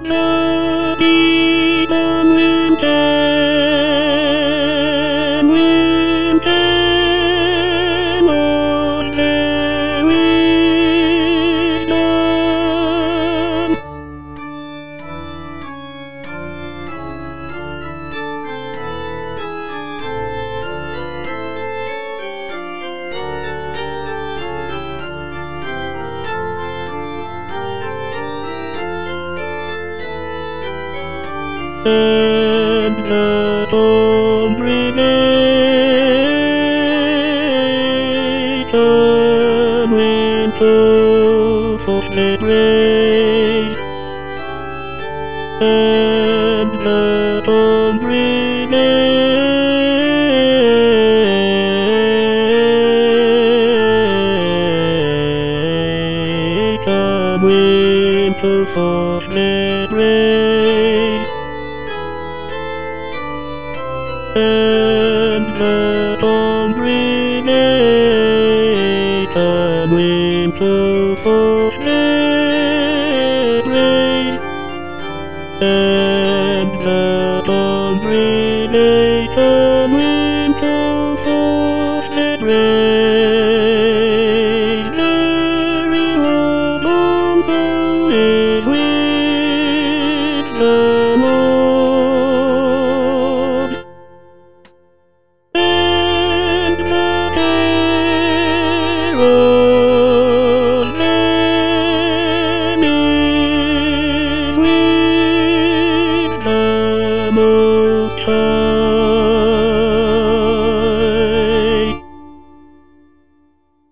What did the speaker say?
And let all remain turn into softly rays, and let all remain turn into softly rays. And let all remain and into softly rain.